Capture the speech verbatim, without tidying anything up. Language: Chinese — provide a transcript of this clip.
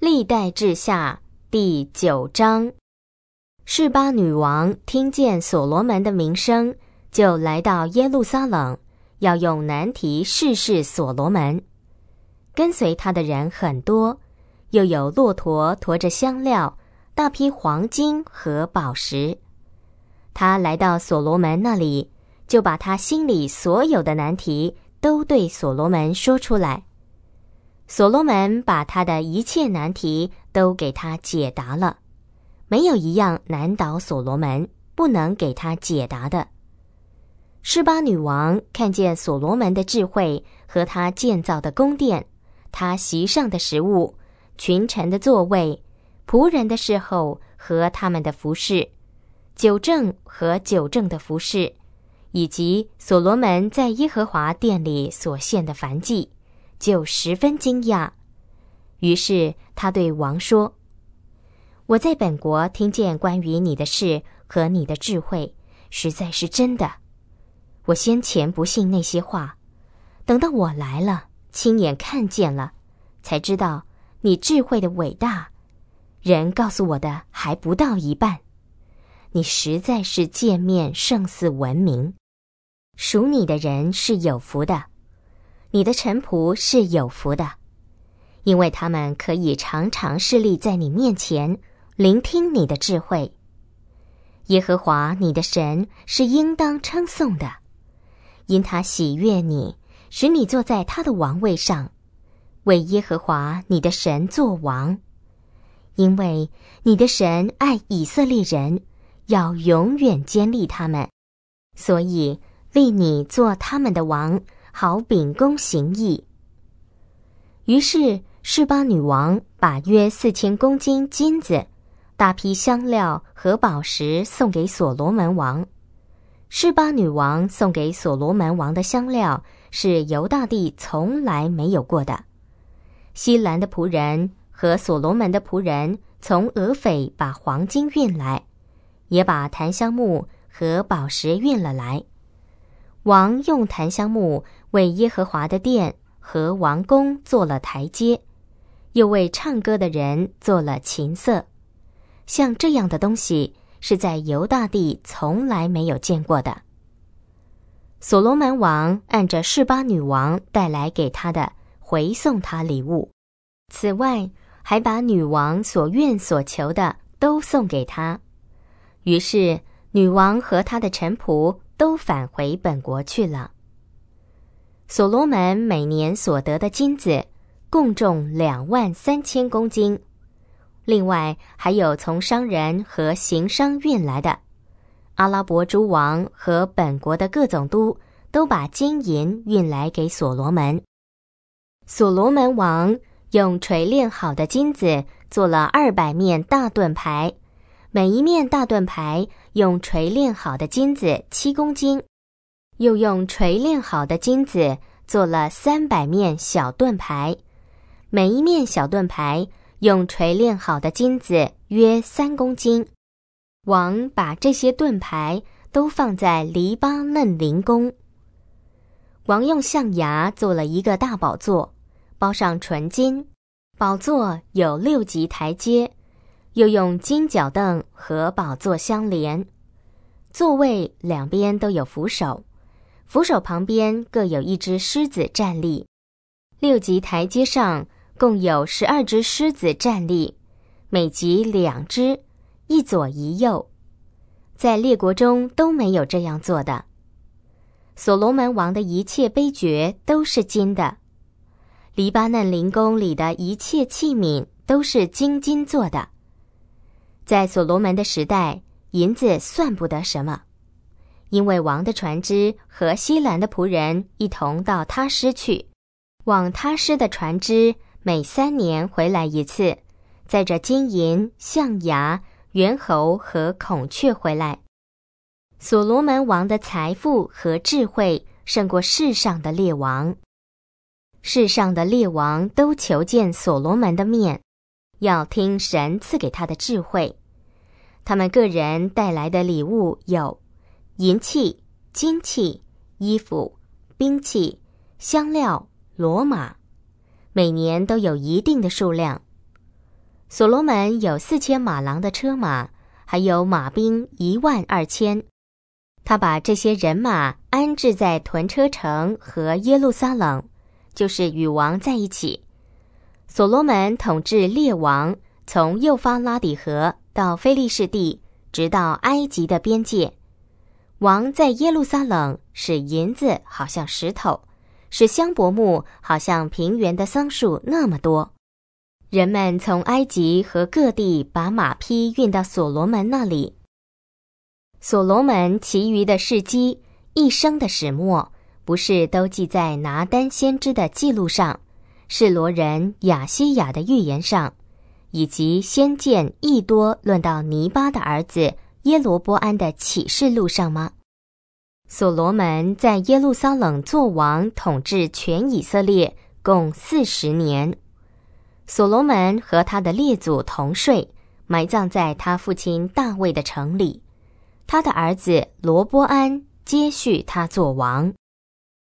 历代志下第九章。示巴女王听见所罗门的名声，就来到耶路撒冷，要用难题试试所罗门。跟随他的人很多，又有骆驼驮着香料，大批黄金和宝石。他来到所罗门那里，就把他心里所有的难题都对所罗门说出来。所罗门把他的一切难题都给他解答了，没有一样难倒所罗门不能给他解答的。示巴女王看见所罗门的智慧和他建造的宫殿，他席上的食物，群臣的座位，仆人的侍候和他们的服饰，酒政和酒政的服饰，以及所罗门在耶和华殿里所献的燔祭，就十分惊讶。于是他对王说：我在本国听见关于你的事和你的智慧，实在是真的。我先前不信那些话，等到我来了，亲眼看见了，才知道你智慧的伟大，人告诉我的还不到一半。你实在是见面胜似闻名，属你的人是有福的，你的臣仆是有福的，因为他们可以常常侍立在你面前，聆听你的智慧。耶和华你的神是应当称颂的，因他喜悦你，使你坐在他的王位上，为耶和华你的神作王。因为你的神爱以色列人，要永远坚立他们，所以立你做他们的王，好秉公行义。于是示巴女王把约四千公斤金子、大批香料和宝石送给所罗门王。示巴女王送给所罗门王的香料是犹大地从来没有过的。西兰的仆人和所罗门的仆人从俄斐把黄金运来，也把檀香木和宝石运了来。王用檀香木为耶和华的殿和王宫做了台阶，又为唱歌的人做了琴瑟。像这样的东西是在犹大地从来没有见过的。所罗门王按着示巴女王带来给他的，回送他礼物，此外还把女王所愿所求的都送给他。于是女王和他的臣仆都返回本国去了。所罗门每年所得的金子共重两万三千公斤，另外还有从商人和行商运来的。阿拉伯诸王和本国的各总督都把金银运来给所罗门。所罗门王用锤炼好的金子做了二百面大盾牌，每一面大盾牌用锤炼好的金子七公斤，又用锤炼好的金子做了三百面小盾牌，每一面小盾牌用锤炼好的金子约三公斤。王把这些盾牌都放在黎巴嫩林宫。王用象牙做了一个大宝座，包上纯金，宝座有六级台阶，又用金脚凳和宝座相连。座位两边都有扶手，扶手旁边各有一只狮子站立。六级台阶上共有十二只狮子站立，每级两只，一左一右。在列国中都没有这样做的。所罗门王的一切杯爵都是金的，黎巴嫩林宫里的一切器皿都是精金做的。在所罗门的时代，银子算不得什么，因为王的船只和西兰的仆人一同到他施去，往他施的船只每三年回来一次，载着金银、象牙、猿猴和孔雀回来。所罗门王的财富和智慧胜过世上的列王。世上的列王都求见所罗门的面，要听神赐给他的智慧。他们个人带来的礼物有银器、金器、衣服、兵器、香料、骡马，每年都有一定的数量。 所罗门有四千马郎的车马，还有马兵一万二千。他把这些人马安置在屯车城和耶路撒冷，就是与王在一起。所罗门统治列王，从幼发拉底河到非利士地，直到埃及的边界。王在耶路撒冷使银子好像石头，使香柏木好像平原的桑树那么多。人们从埃及和各地把马匹运到所罗门那里。所罗门其余的事迹，一生的始末，不是都记在拿单先知的记录上，示罗人亚西亚的预言上，以及先见益多论到尼巴的儿子耶罗波安的启示录上吗？所罗门在耶路撒冷作王，统治全以色列共四十年。所罗门和他的列祖同睡，埋葬在他父亲大卫的城里。他的儿子罗波安接续他做王。